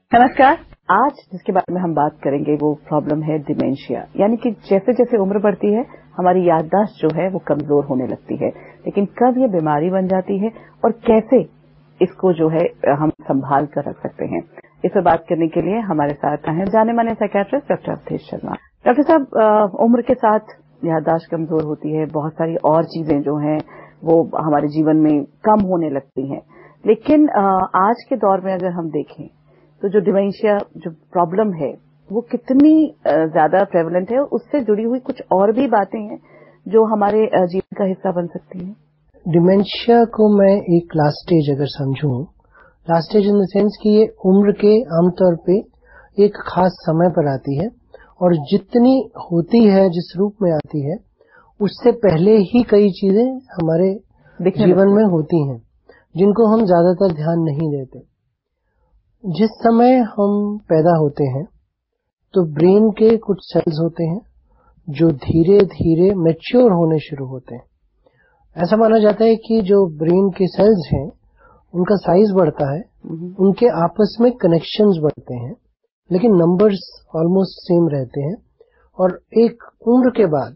नमस्कार। आज जिसके बारे में हम बात करेंगे वो प्रॉब्लम है डिमेंशिया, यानी कि जैसे जैसे उम्र बढ़ती है हमारी याददाश्त जो है वो कमजोर होने लगती है। लेकिन कब ये बीमारी बन जाती है और कैसे इसको जो है हम संभाल कर रख सकते हैं, इस पर बात करने के लिए हमारे साथ हैं जाने माने psychiatrist doctor Avdhesh Sharma. Doctor साहब, उम्र के साथ याददाश्त कमजोर होती है, बहुत सारी और चीजें जो हैं वो हमारे जीवन में कम होने लगती हैं। लेकिन आज के दौर में अगर हम देखें तो जो डिमेंशिया जो प्रॉब्लम है वो कितनी ज्यादा प्रेवलेंट है, और उससे जुड़ी हुई कुछ और भी बातें हैं जो हमारे जीवन का हिस्सा बन सकती हैं। डिमेंशिया को मैं एक लास्ट स्टेज अगर समझूं, last stage in the sense कि ये उम्र के आमतौर पे एक खास समय पर आती है और जितनी होती है, जिस रूप में आती है, उससे पहले ही कई चीजें हमारे जीवन में होती हैं जिनको हम ज्यादातर ध्यान नहीं देते। जिस समय हम पैदा होते हैं तो ब्रेन के कुछ सेल्स होते हैं जो धीरे धीरे मैच्योर होने शुरू होते हैं। ऐसा माना जाता है कि जो ब्रेन के सेल्स हैं उनका साइज बढ़ता है, उनके आपस में कनेक्शंस बढ़ते हैं, लेकिन नंबर्स ऑलमोस्ट सेम रहते हैं। और एक उम्र के बाद,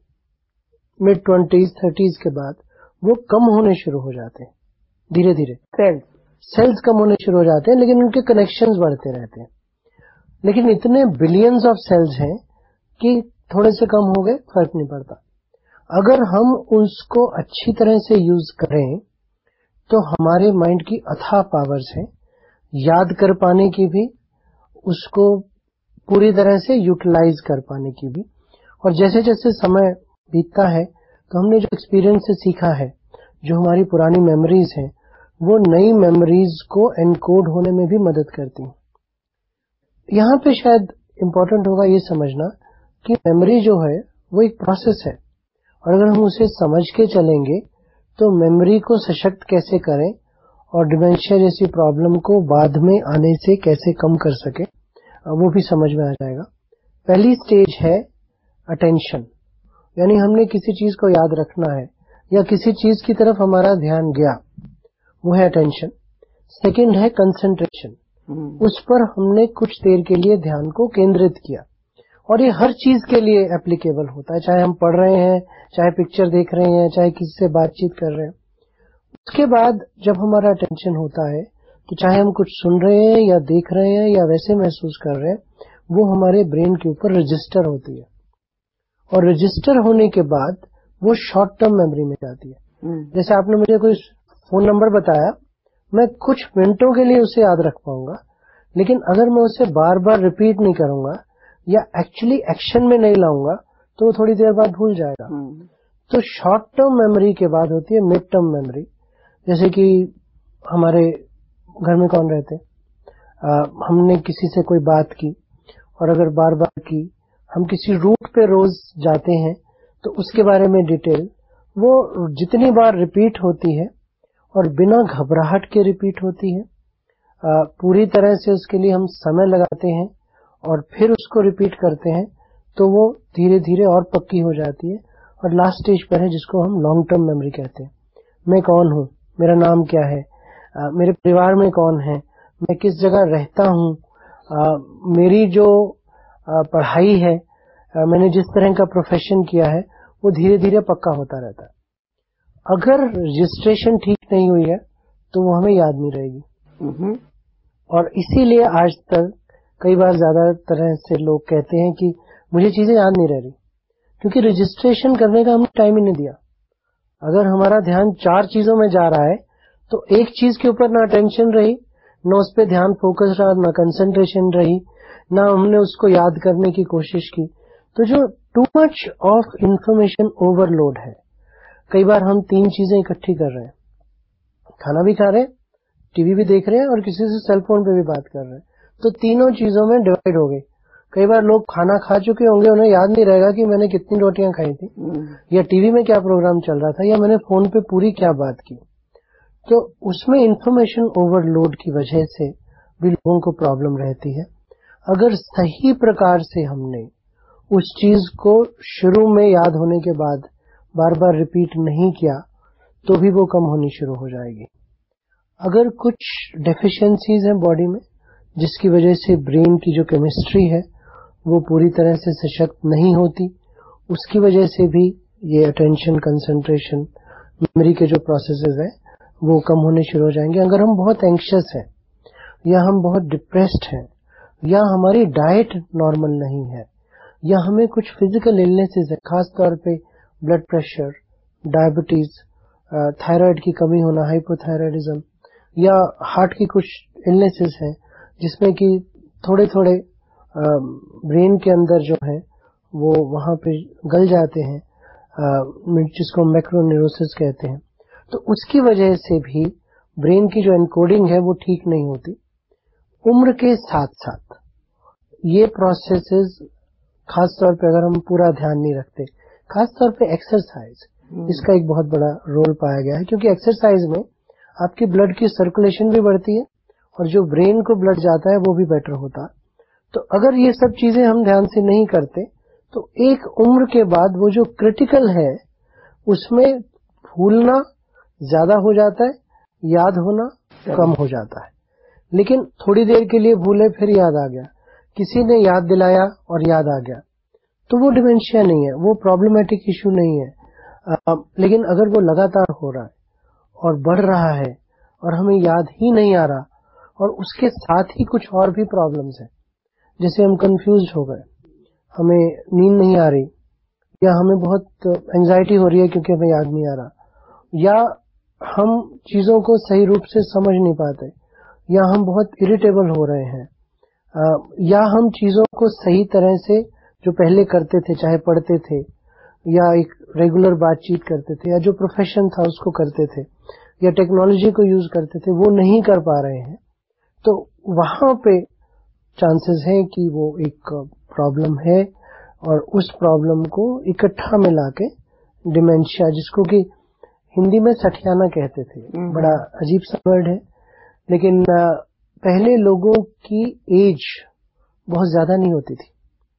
मिड 20s 30s के बाद वो कम होने शुरू हो जाते हैं। धीरे धीरे सेल्स कम होने शुरू हो जाते हैं, लेकिन उनके कनेक्शंस बढ़ते रहते हैं। लेकिन इतने बिलियंस ऑफ सेल्स हैं कि थोड़े से कम हो गए फर्क नहीं पड़ता। अगर हम उसको अच्छी तरह से यूज करें तो हमारे माइंड की अथाह पावर्स हैं, याद कर पाने की भी, उसको पूरी तरह से यूटिलाइज कर पाने की भी। और जैसे जैसे समय बीतता है तो हमने जो एक्सपीरियंस से सीखा है, जो हमारी पुरानी मेमोरीज हैं, वो नई मेमोरीज को एनकोड होने में भी मदद करती हैं। यहाँ पे शायद इम्पोर्टेंट होगा ये समझना कि मेमोरी जो है वो एक प्रोसेस है, और अगर हम उसे समझ के चलेंगे तो मेमोरी को सशक्त कैसे करें और डिमेंशिया जैसी प्रॉब्लम को बाद में आने से कैसे कम कर सके, वो भी समझ में आ जाएगा। पहली स्टेज है अटेंशन, यानी हमने किसी चीज को याद रखना है या किसी चीज की तरफ हमारा ध्यान गया, वो है अटेंशन। सेकंड है कंसंट्रेशन, उस पर हमने कुछ देर के लिए ध्यान को केंद्रित किया। और ये हर चीज के लिए एप्लीकेबल होता है, चाहे हम पढ़ रहे हैं, चाहे पिक्चर देख रहे हैं, चाहे किसी से बातचीत कर रहे हैं। उसके बाद जब हमारा अटेंशन होता है तो चाहे हम कुछ सुन रहे हैं या देख रहे हैं या वैसे महसूस कर रहे हैं, वो हमारे ब्रेन के ऊपर रजिस्टर होती है। और रजिस्टर होने के बाद वो शॉर्ट टर्म मेमोरी में जाती है। जैसे आपने मुझे कोई फोन नंबर बताया, मैं कुछ मिनटों के लिए उसे याद रख पाऊंगा, लेकिन अगर मैं उसे बार बार रिपीट नहीं करूंगा या एक्चुअली एक्शन में नहीं लाऊंगा तो थोड़ी देर बाद भूल जाएगा। तो शॉर्ट टर्म मेमोरी के बाद होती है मिड टर्म मेमोरी। जैसे कि हमारे घर में कौन रहते, हमने किसी से कोई बात की और अगर बार बार की, हम किसी रूट पे रोज जाते हैं तो उसके बारे में डिटेल वो जितनी बार रिपीट होती है और बिना घबराहट के रिपीट होती है, पूरी तरह से उसके लिए हम समय लगाते हैं और फिर उसको रिपीट करते हैं, तो वो धीरे धीरे और पक्की हो जाती है। और लास्ट स्टेज पर है जिसको हम लॉन्ग टर्म मेमोरी कहते हैं। मैं कौन हूँ, मेरा नाम क्या है, मेरे परिवार में कौन है, मैं किस जगह रहता हूँ, मेरी जो पढ़ाई है, मैंने जिस तरह का प्रोफेशन किया है, वो धीरे धीरे पक्का होता रहता है। अगर रजिस्ट्रेशन ठीक नहीं हुई है तो वो हमें याद नहीं रहेगी। और इसीलिए आज तक कई बार ज्यादा तरह से लोग कहते हैं कि मुझे चीजें याद नहीं रह रही, क्योंकि रजिस्ट्रेशन करने का हमने टाइम ही नहीं दिया। अगर हमारा ध्यान 4 चीजों में जा रहा है तो एक चीज के ऊपर ना अटेंशन रही, ना उस पर ध्यान फोकस रहा, ना कंसंट्रेशन रही, ना हमने उसको याद करने की कोशिश की। तो जो too much of information overload है, कई बार हम 3 चीजें इकट्ठी कर रहे हैं, खाना भी खा रहे हैं, टीवी भी देख रहे हैं और किसी से सेल फोन पे भी बात कर रहे हैं, तो तीनों चीजों में डिवाइड हो गई। कई बार लोग खाना खा चुके होंगे, उन्हें याद नहीं रहेगा कि मैंने कितनी रोटियां खाई थी, या टीवी में क्या प्रोग्राम चल रहा था, या मैंने फोन पे पूरी क्या बात की। तो उसमें इंफॉर्मेशन ओवरलोड की वजह से भी लोगों को प्रॉब्लम रहती है। अगर सही प्रकार से हमने उस चीज को शुरू में याद होने के बाद बार बार रिपीट नहीं किया तो भी वो कम होनी शुरू हो जाएगी। अगर कुछ डेफिशिएंसीज हैं बॉडी में, जिसकी वजह से ब्रेन की जो केमिस्ट्री है वो पूरी तरह से सशक्त नहीं होती। उसकी वजह से भी ये अटेंशन, कंसंट्रेशन, मेमोरी के जो प्रोसेसेस हैं वो कम होने शुरू हो जाएंगे। अगर हम बहुत एंग्शियस हैं या हम बहुत डिप्रेस्ड हैं या हमारी डाइट नॉर्मल नहीं है या हमें कुछ फिजिकल इलनेसेस है, खास तौर पे ब्लड प्रेशर, डायबिटीज, थायराइड की कमी होना, हाइपोथायराइडिज्म, या हार्ट की कुछ इलनेसेस हैं जिसमें कि थोड़े थोड़े ब्रेन के अंदर जो है वो वहां पे गल जाते हैं, जिसको मैक्रोन्यूरोसिस कहते हैं। तो उसकी वजह से भी ब्रेन की जो एनकोडिंग है वो ठीक नहीं होती। उम्र के साथ साथ ये प्रोसेसेस, खास तौर पे अगर हम पूरा ध्यान नहीं रखते, खास तौर पे एक्सरसाइज, इसका एक बहुत बड़ा रोल पाया गया है, क्योंकि एक्सरसाइज में आपकी ब्लड की सर्कुलेशन भी बढ़ती है और जो ब्रेन को ब्लड जाता है वो भी बेटर होता है। तो अगर ये सब चीजें हम ध्यान से नहीं करते तो एक उम्र के बाद वो जो क्रिटिकल है उसमें भूलना ज्यादा हो जाता है, याद होना कम हो जाता है। लेकिन थोड़ी देर के लिए भूले फिर याद आ गया, किसी ने याद दिलाया और याद आ गया, तो वो डिमेंशिया नहीं है, वो प्रॉब्लमेटिक इश्यू नहीं है। लेकिन अगर वो लगातार हो रहा है और बढ़ रहा है और हमें याद ही नहीं आ रहा और उसके साथ ही कुछ और भी प्रॉब्लम्स हैं, जैसे हम कंफ्यूज हो गए, हमें नींद नहीं आ रही, या हमें बहुत एंजाइटी हो रही है क्योंकि हमें याद नहीं आ रहा, या हम चीजों को सही रूप से समझ नहीं पाते, या हम बहुत इरिटेबल हो रहे हैं, या हम चीजों को सही तरह से जो पहले करते थे, चाहे पढ़ते थे या एक रेगुलर बातचीत करते थे या जो प्रोफेशन था उसको करते थे या टेक्नोलॉजी को यूज करते थे, वो नहीं कर पा रहे हैं, तो वहां पे चांसेस है कि वो एक प्रॉब्लम है और उस प्रॉब्लम को इकट्ठा मिला के डिमेंशिया, जिसको कि हिंदी में सठियाना कहते थे, बड़ा अजीब सा वर्ड है, लेकिन पहले लोगों की एज बहुत ज्यादा नहीं होती थी।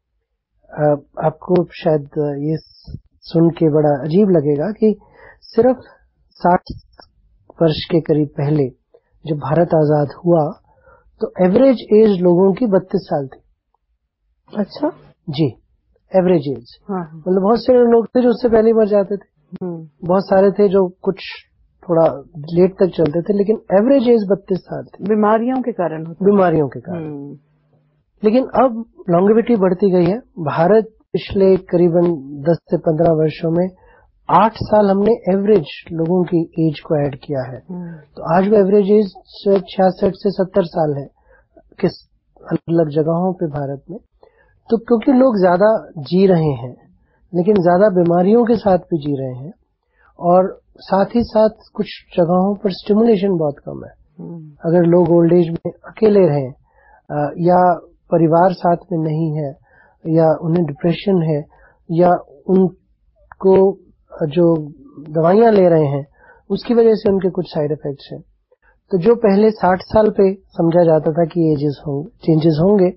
आपको शायद ये सुन के बड़ा अजीब लगेगा कि सिर्फ 60 वर्ष के करीब पहले जब भारत आजाद हुआ तो एवरेज एज लोगों की 32 साल थी। अच्छा जी, एवरेज एज। हाँ। मतलब बहुत से लोग थे जो उससे पहले मर जाते थे, बहुत सारे थे जो कुछ थोड़ा लेट तक चलते थे, लेकिन एवरेज एज 32 साल थी। बीमारियों के कारण होता है। बीमारियों के कारण। लेकिन अब लॉन्गेविटी बढ़ती गई है। भारत पिछले करीबन 10 से 15 वर्षों में 8 साल हमने एवरेज लोगों की एज को ऐड किया है। तो आज वो एवरेज एज 66 से 70 साल है किस अलग अलग जगहों पे भारत में। तो क्योंकि लोग ज्यादा जी रहे हैं लेकिन ज्यादा बीमारियों के साथ भी जी रहे हैं, और साथ ही साथ कुछ जगहों पर स्टिमुलेशन बहुत कम है। अगर लोग ओल्ड एज में अकेले रहें या परिवार साथ में नहीं है या उन्हें डिप्रेशन है या उनको जो दवाइयां ले रहे हैं उसकी वजह से उनके कुछ साइड इफेक्ट्स हैं, तो जो पहले 60 साल पे समझा जाता था कि एजेस चेंजेस होंगे,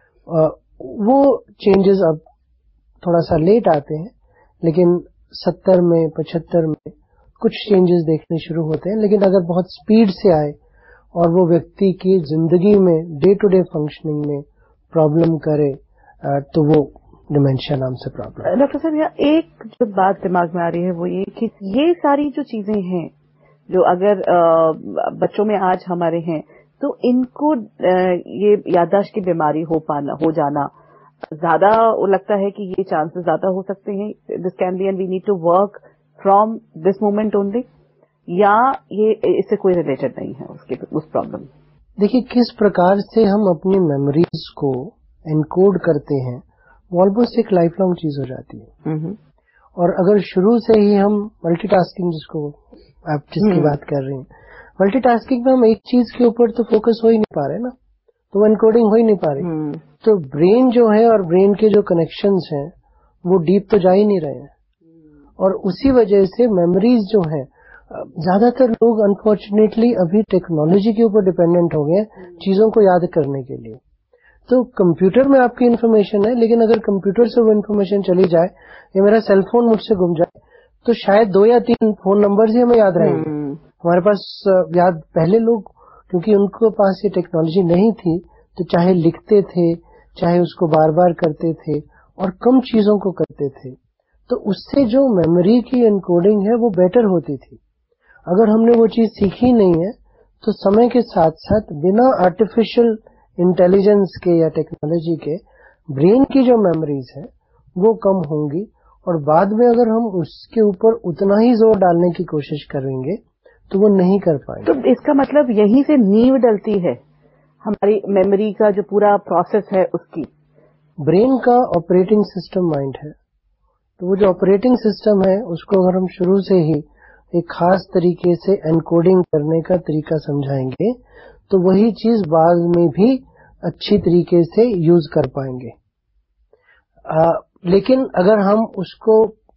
वो चेंजेस अब थोड़ा सा लेट आते हैं, लेकिन 70 में 75 में कुछ चेंजेस देखने शुरू होते हैं। लेकिन अगर बहुत स्पीड से आए और वो व्यक्ति की जिंदगी में डे टू डे फंक्शनिंग में प्रॉब्लम करे तो वो डिमेंशिया नाम से प्रॉब्लम। डॉक्टर साहब, यहाँ एक जो बात दिमाग में आ रही है वो ये कि ये सारी जो चीजें हैं जो अगर बच्चों में आज हमारे हैं, तो इनको ये याददाश्त की बीमारी हो जाना ज्यादा लगता है कि ये चांसेस ज्यादा हो सकते हैं, this can be and we need to work from this moment only, या ये इससे कोई रिलेटेड नहीं है उस प्रॉब्लम? देखिए, किस प्रकार से हम अपनी मेमोरीज को एनकोड करते हैं वो ऑलमोस्ट एक लाइफ लॉन्ग चीज हो जाती है। और अगर शुरू से ही हम मल्टीटास्किंग, जिसको आप जिसकी बात कर रहे हैं, मल्टीटास्किंग में हम एक चीज के ऊपर तो फोकस हो ही नहीं पा रहे ना, तो वो एनकोडिंग हो ही नहीं पा रही। तो ब्रेन जो है और ब्रेन के जो कनेक्शंस हैं वो डीप तो जा ही नहीं रहे हैं, और उसी वजह से मेमोरीज जो है, ज्यादातर लोग अनफॉर्चुनेटली अभी टेक्नोलॉजी के ऊपर डिपेंडेंट हो गए हैं चीजों को याद करने के लिए। तो कंप्यूटर में आपकी इन्फॉर्मेशन है, लेकिन अगर कंप्यूटर से वो इन्फॉर्मेशन चली जाए या मेरा सेलफोन मुझसे गुम जाए तो शायद 2 या 3 फोन नंबर ही हमें याद रहेंगे। हमारे पास याद, पहले लोग क्योंकि उनके पास ये टेक्नोलॉजी नहीं थी तो चाहे लिखते थे, चाहे उसको बार बार करते थे और कम चीजों को करते थे, तो उससे जो मेमोरी की एनकोडिंग है वो बेटर होती थी। अगर हमने वो चीज सीखी नहीं है तो समय के साथ साथ बिना आर्टिफिशियल इंटेलिजेंस के या टेक्नोलॉजी के ब्रेन की जो मेमोरीज है वो कम होंगी, और बाद में अगर हम उसके ऊपर उतना ही जोर डालने की कोशिश करेंगे तो वो नहीं कर पाएंगे। तो इसका मतलब यहीं से नींव डलती है हमारी मेमोरी का जो पूरा प्रोसेस है उसकी। ब्रेन का ऑपरेटिंग सिस्टम माइंड है, तो वो जो ऑपरेटिंग सिस्टम है उसको अगर हम शुरू से ही एक खास तरीके से एनकोडिंग करने का तरीका समझाएंगे तो वही चीज बाद में भी अच्छी तरीके से यूज कर पाएंगे। लेकिन अगर हम उसको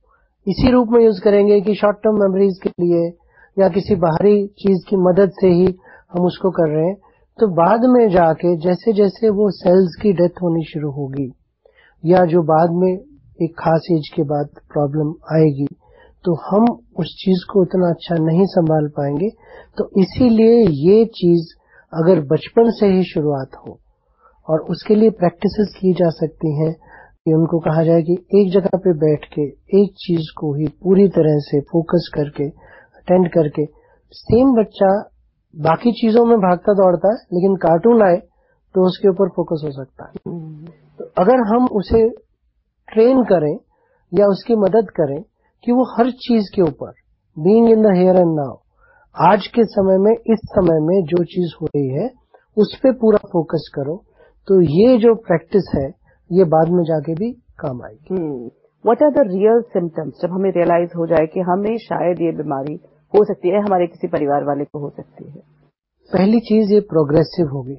इसी रूप में यूज करेंगे कि शॉर्ट टर्म मेमोरीज के लिए या किसी बाहरी चीज की मदद से ही हम उसको कर रहे हैं, तो बाद में जाके जैसे जैसे वो सेल्स की डेथ होनी शुरू होगी या जो बाद में एक खास एज के बाद प्रॉब्लम आएगी तो हम उस चीज को उतना अच्छा नहीं संभाल पाएंगे। तो इसीलिए ये चीज अगर बचपन से ही शुरुआत हो और उसके लिए प्रैक्टिसेस की जा सकती हैं कि उनको कहा जाए कि एक जगह पे बैठ के एक चीज को ही पूरी तरह से फोकस करके अटेंड करके, सेम बच्चा बाकी चीजों में भागता दौड़ता है लेकिन कार्टून आए तो उसके ऊपर फोकस हो सकता है। तो अगर हम उसे ट्रेन करें या उसकी मदद करें कि वो हर चीज के ऊपर being in the here and now, आज के समय में इस समय में जो चीज हो रही है उस पे पूरा फोकस करो, तो ये जो प्रैक्टिस है ये बाद में जाके भी काम आएगी। What are the real symptoms जब हमें रियलाइज हो जाए कि हमें शायद ये बीमारी हो सकती है, हमारे किसी परिवार वाले को हो सकती है? पहली चीज ये प्रोग्रेसिव होगी,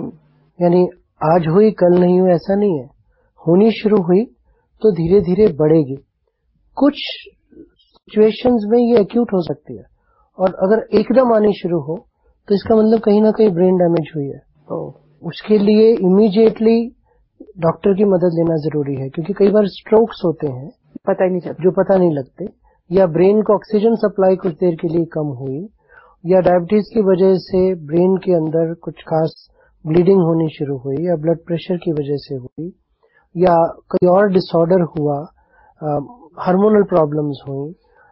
यानी आज हुई कल नहीं हुई ऐसा नहीं है, होनी शुरू हुई तो धीरे धीरे बढ़ेगी। कुछ सिचुएशंस में ये एक्यूट हो सकती है और अगर एकदम आनी शुरू हो तो इसका मतलब कहीं ना कहीं ब्रेन डैमेज हुई है। उसके लिए इमीडिएटली डॉक्टर की मदद लेना जरूरी है, क्योंकि कई बार स्ट्रोक्स होते हैं पता ही नहीं चलता, जो पता नहीं लगते, या ब्रेन को ऑक्सीजन सप्लाई कुछ देर के लिए कम हुई, या डायबिटीज की वजह से ब्रेन के अंदर कुछ खास ब्लीडिंग होनी शुरू हुई, या ब्लड प्रेशर की वजह से हुई, या कोई और डिसऑर्डर हुआ, हार्मोनल प्रॉब्लम्स हुई,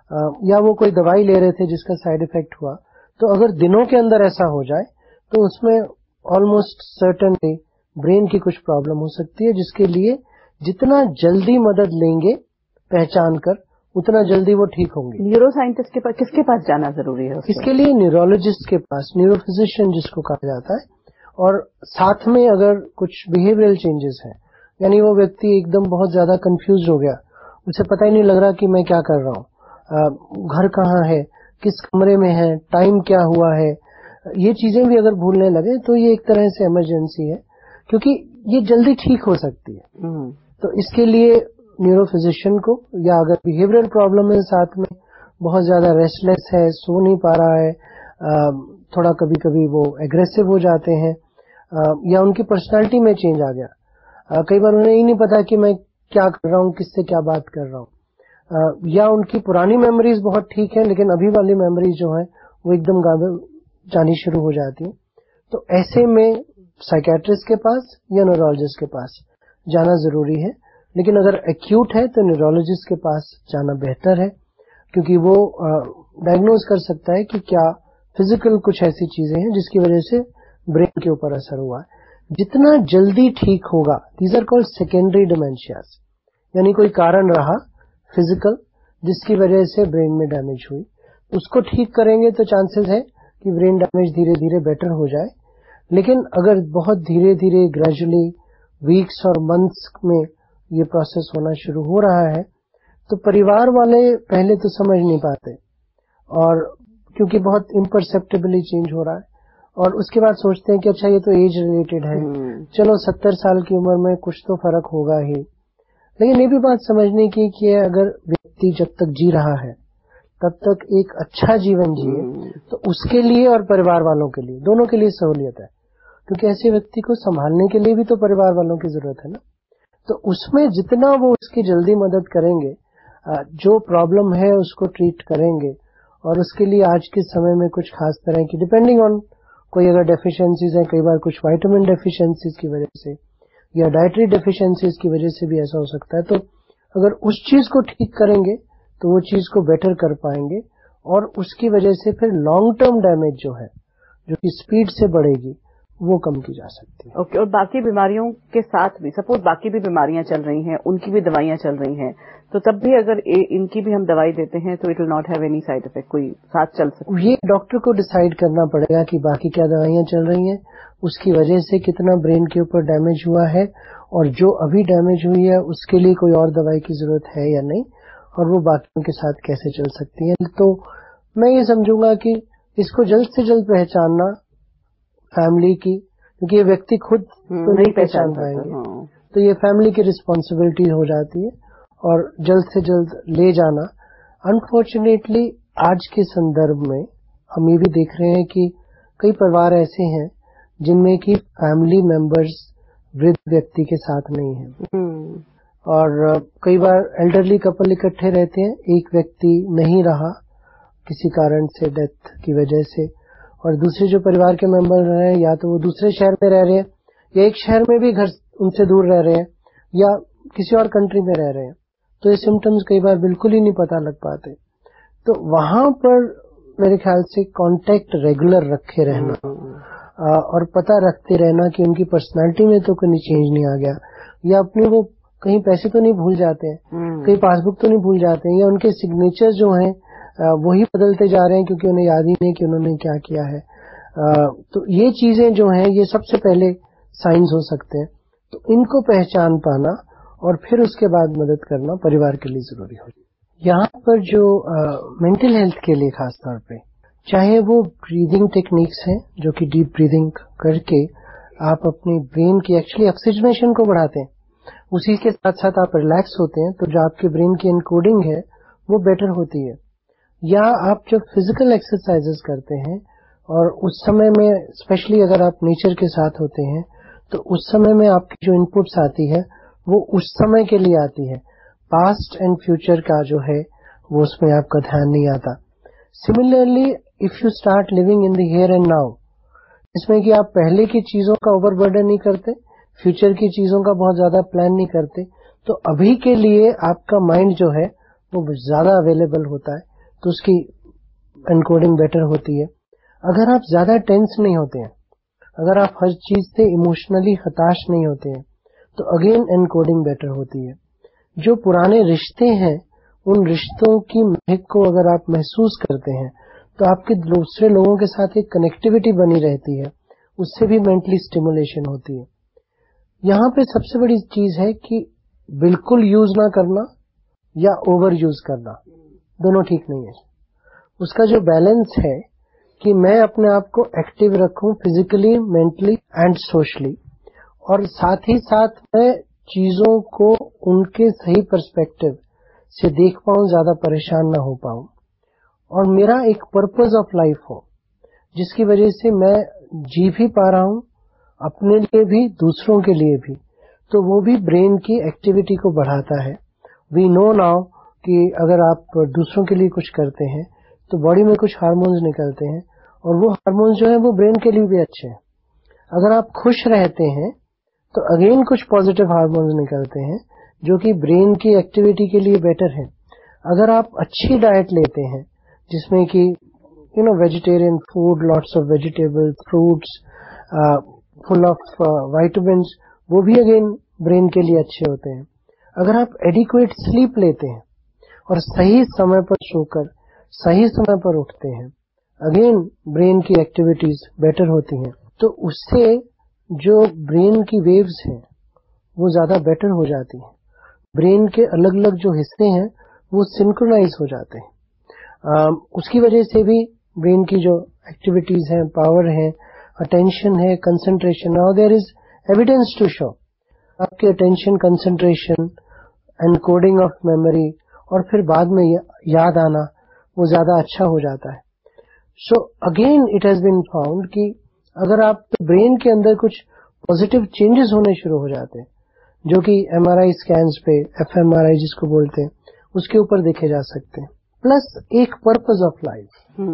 या वो कोई दवाई ले रहे थे जिसका साइड इफेक्ट हुआ, तो अगर दिनों के अंदर ऐसा हो जाए तो उसमें ऑलमोस्ट सर्टेनली ब्रेन की कुछ प्रॉब्लम हो सकती है, जिसके लिए जितना जल्दी मदद लेंगे पहचान कर उतना जल्दी वो ठीक होंगे। न्यूरो साइंटिस्ट के पास किसके पास जाना जरूरी है? इसके लिए न्यूरोलॉजिस्ट के पास, न्यूरोफिजिशियन जिसको कहा जाता है, और साथ में अगर कुछ बिहेवियरल चेंजेस हैं, यानी वो व्यक्ति एकदम बहुत ज्यादा कंफ्यूज हो गया, उसे पता ही नहीं लग रहा कि मैं क्या कर रहा हूँ, घर कहाँ है, किस कमरे में है, टाइम क्या हुआ है, ये चीजें भी अगर भूलने लगे तो ये एक तरह से इमरजेंसी है, क्योंकि ये जल्दी ठीक हो सकती है। तो इसके लिए न्यूरोफिजिशियन को, या अगर बिहेवियरल प्रॉब्लम है साथ में, बहुत ज्यादा रेस्टलेस है, सो नहीं पा रहा है, थोड़ा कभी कभी वो एग्रेसिव हो जाते हैं, या उनकी पर्सनालिटी में चेंज आ गया, कई बार उन्हें ही नहीं पता कि मैं क्या कर रहा हूँ, किससे क्या बात कर रहा हूँ, या उनकी पुरानी मेमोरीज बहुत ठीक है लेकिन अभी वाली मेमोरीज जो है वो एकदम गायब जानी शुरू हो जाती है। तो ऐसे में साइकियाट्रिस्ट के पास या न्यूरोलॉजिस्ट के पास जाना जरूरी है, लेकिन अगर एक्यूट है तो न्यूरोलॉजिस्ट के पास जाना बेहतर है, क्योंकि वो डायग्नोज कर सकता है कि क्या फिजिकल कुछ ऐसी चीजें हैं जिसकी वजह से ब्रेन के ऊपर असर हुआ है। जितना जल्दी ठीक होगा, these are called secondary dementias, यानी कोई कारण रहा फिजिकल जिसकी वजह से ब्रेन में डैमेज हुई, उसको ठीक करेंगे तो चांसेस है कि ब्रेन डैमेज धीरे धीरे बेटर हो जाए। लेकिन अगर बहुत धीरे धीरे ग्रेजुअली वीक्स और मंथ्स में ये प्रोसेस होना शुरू हो रहा है तो परिवार वाले पहले तो समझ नहीं पाते, और क्योंकि बहुत इम्परसेप्टिबली चेंज हो रहा है, और उसके बाद सोचते हैं कि अच्छा ये तो एज रिलेटेड है, चलो 70 साल की उम्र में कुछ तो फर्क होगा ही। लेकिन ये भी बात समझने की कि अगर व्यक्ति जब तक जी रहा है तब तक एक अच्छा जीवन जिए तो उसके लिए और परिवार वालों के लिए, दोनों के लिए सहूलियत है, क्योंकि ऐसे व्यक्ति को संभालने के लिए भी तो परिवार वालों की जरूरत है ना। तो उसमें जितना वो उसकी जल्दी मदद करेंगे, जो प्रॉब्लम है उसको ट्रीट करेंगे, और उसके लिए आज के समय में कुछ खास तरह की, डिपेंडिंग ऑन कोई अगर डेफिशिएंसीज है, कई बार कुछ विटामिन डेफिशिएंसीज की वजह से या डाइटरी डेफिशिएंसीज की वजह से भी ऐसा हो सकता है। तो अगर उस चीज को ठीक करेंगे तो वो चीज को बेटर कर पाएंगे और उसकी वजह से फिर लॉन्ग टर्म डैमेज जो है, जो कि स्पीड से बढ़ेगी, वो कम की जा सकती है। ओके। और बाकी बीमारियों के साथ भी, सपोज बाकी भी बीमारियां चल रही हैं, उनकी भी दवाइयां चल रही हैं, तो तब भी अगर इनकी भी हम दवाई देते हैं तो it will not have any side effect, कोई साथ चल सकता है? ये डॉक्टर को डिसाइड करना पड़ेगा कि बाकी क्या दवाइयां चल रही हैं, उसकी वजह से कितना ब्रेन के ऊपर डैमेज हुआ है और जो अभी डैमेज हुई है उसके लिए कोई और दवाई की जरूरत है या नहीं, और वो बाकियों के साथ कैसे चल सकती है। तो मैं ये समझूंगा कि इसको जल्द से जल्द पहचानना फैमिली की, क्योंकि ये व्यक्ति खुद तो नहीं पहचान पाएंगे, तो ये फैमिली की रिस्पॉन्सिबिलिटी हो जाती है और जल्द से जल्द ले जाना। अनफॉर्चुनेटली आज के संदर्भ में हम ये भी देख रहे हैं कि कई परिवार ऐसे हैं जिनमें कि फैमिली मेंबर्स वृद्ध व्यक्ति के साथ नहीं है और कई बार एल्डरली कपल इकट्ठे रहते हैं, एक व्यक्ति नहीं रहा किसी कारण से, डेथ की वजह से, और दूसरे जो परिवार के मेंबर रहे हैं या तो वो दूसरे शहर में रह रहे हैं या एक शहर में भी घर उनसे दूर रह रहे हैं या किसी और कंट्री में रह रहे हैं, तो ये सिम्टम्स कई बार बिल्कुल ही नहीं पता लग पाते। तो वहां पर मेरे ख्याल से कांटेक्ट रेगुलर रखे रहना और पता रखते रहना कि उनकी पर्सनालिटी में तो कोई चेंज नहीं आ गया, या अपने वो कहीं पैसे तो नहीं भूल जाते हैं, कहीं पासबुक तो नहीं भूल जाते हैं, या उनके सिग्नेचर जो हैं वही बदलते जा रहे हैं क्योंकि उन्हें याद ही नहीं कि उन्होंने क्या किया है। तो ये चीजें जो हैं ये सबसे पहले साइंस हो सकते हैं। तो इनको पहचान पाना और फिर उसके बाद मदद करना परिवार के लिए जरूरी हो। यहाँ पर जो मेंटल हेल्थ के लिए खास तौर पे, चाहे वो ब्रीदिंग टेक्निक्स हैं जो कि डीप ब्रीदिंग करके आप अपने ब्रेन की एक्चुअली ऑक्सीजनेशन को बढ़ाते हैं, उसी के साथ साथ आप रिलैक्स होते हैं, तो जो आपके ब्रेन की एनकोडिंग है वो बेटर होती है। या आप जब फिजिकल एक्सरसाइजेस करते हैं और उस समय में स्पेशली अगर आप नेचर के साथ होते हैं तो उस समय में आपकी जो इनपुट्स आती है वो उस समय के लिए आती है, पास्ट एंड फ्यूचर का जो है वो उसमें आपका ध्यान नहीं आता। Similarly if you start living in the here and now, इसमें कि आप पहले की चीजों का ओवरबर्डन नहीं करते, फ्यूचर की चीजों का बहुत ज्यादा प्लान नहीं करते, तो अभी के लिए आपका माइंड जो है वो ज्यादा अवेलेबल होता है, तो उसकी एनकोडिंग बेटर होती है। अगर आप ज्यादा टेंस नहीं होते हैं, अगर आप हर चीज से इमोशनली हताश नहीं होते हैं, तो अगेन एनकोडिंग बेटर होती है। जो पुराने रिश्ते हैं उन रिश्तों की महक को अगर आप महसूस करते हैं तो आपके दूसरे लोगों के साथ एक कनेक्टिविटी बनी रहती है, उससे भी मेंटली स्टिमुलेशन होती है। यहाँ पे सबसे बड़ी चीज है कि बिल्कुल यूज ना करना या ओवर यूज करना, दोनों ठीक नहीं है। उसका जो बैलेंस है कि मैं अपने आप को एक्टिव रखूं फिजिकली, मेंटली एंड सोशली, और साथ ही साथ मैं चीजों को उनके सही पर्सपेक्टिव से देख पाऊं, ज्यादा परेशान ना हो पाऊं, और मेरा एक पर्पस ऑफ लाइफ हो जिसकी वजह से मैं जी भी पा रहा हूं, अपने लिए भी दूसरों के लिए भी, तो वो भी ब्रेन की एक्टिविटी को बढ़ाता है। वी नो नाउ कि अगर आप दूसरों के लिए कुछ करते हैं तो बॉडी में कुछ हार्मोन्स निकलते हैं और वो हार्मोन्स जो है वो ब्रेन के लिए भी अच्छे हैं। अगर आप खुश रहते हैं तो अगेन कुछ पॉजिटिव हार्मोन्स निकलते हैं जो कि ब्रेन की एक्टिविटी के लिए बेटर है। अगर आप अच्छी डाइट लेते हैं जिसमें कि vegetarian food, lots of vegetables, fruits, full of vitamins, वो भी अगेन ब्रेन के लिए अच्छे होते हैं। अगर आप एडिक्वेट स्लीप लेते हैं और सही समय पर सोकर सही समय पर उठते हैं, अगेन ब्रेन की एक्टिविटीज बेटर होती हैं, तो उससे जो ब्रेन की वेव्स हैं वो ज्यादा बेटर हो जाती हैं। ब्रेन के अलग अलग जो हिस्से हैं वो सिंक्रोनाइज हो जाते हैं। उसकी वजह से भी ब्रेन की जो एक्टिविटीज हैं, पावर है, अटेंशन है, concentration, now there is evidence to show आपके attention, concentration, encoding of memory और फिर बाद में याद आना वो ज्यादा अच्छा हो जाता है। So again it has been found कि अगर आप ब्रेन के अंदर कुछ पॉजिटिव चेंजेस होने शुरू हो जाते हैं जो कि एमआरआई स्कैन्स पे, एफएमआरआई जिसको बोलते हैं, उसके ऊपर देखे जा सकते हैं, प्लस एक पर्पस ऑफ लाइफ।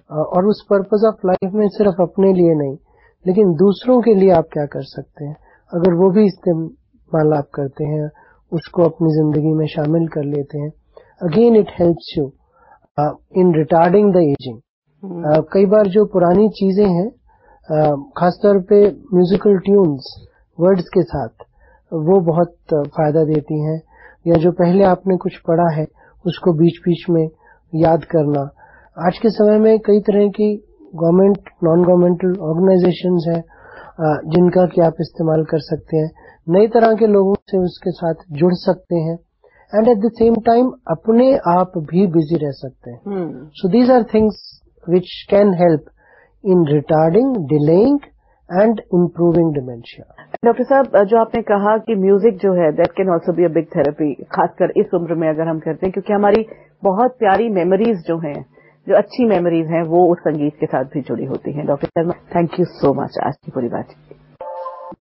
और उस पर्पस ऑफ लाइफ में सिर्फ अपने लिए नहीं लेकिन दूसरों के लिए आप क्या कर सकते हैं, अगर वो भी इस्तेमाल आप करते हैं, उसको अपनी जिंदगी में शामिल कर लेते हैं, again it helps you in retarding the ageing. कई बार जो पुरानी चीजें हैं, खासतौर पे म्यूजिकल ट्यून्स वर्ड्स के साथ, वो बहुत फायदा देती हैं, या जो पहले आपने कुछ पढ़ा है उसको बीच बीच में याद करना। आज के समय में कई तरह की गवर्नमेंट नॉन गवर्नमेंटल ऑर्गेनाइजेशंस हैं जिनका कि आप इस्तेमाल कर सकते हैं, नई तरह के लोगों से उसके साथ जुड़ सकते हैं, and at the same time अपने आप भी बिजी रह सकते हैं। So these are things which can help in retarding, delaying and improving dementia. Doctor साहब, जो आपने कहा कि म्यूजिक जो है that can also be a big therapy, खासकर इस उम्र में अगर हम करते हैं, क्योंकि हमारी बहुत प्यारी मेमोरीज जो हैं, जो अच्छी मेमोरीज हैं, वो उस संगीत के साथ भी जुड़ी होती हैं। Doctor Sharma, thank you so much आज की पूरी बात।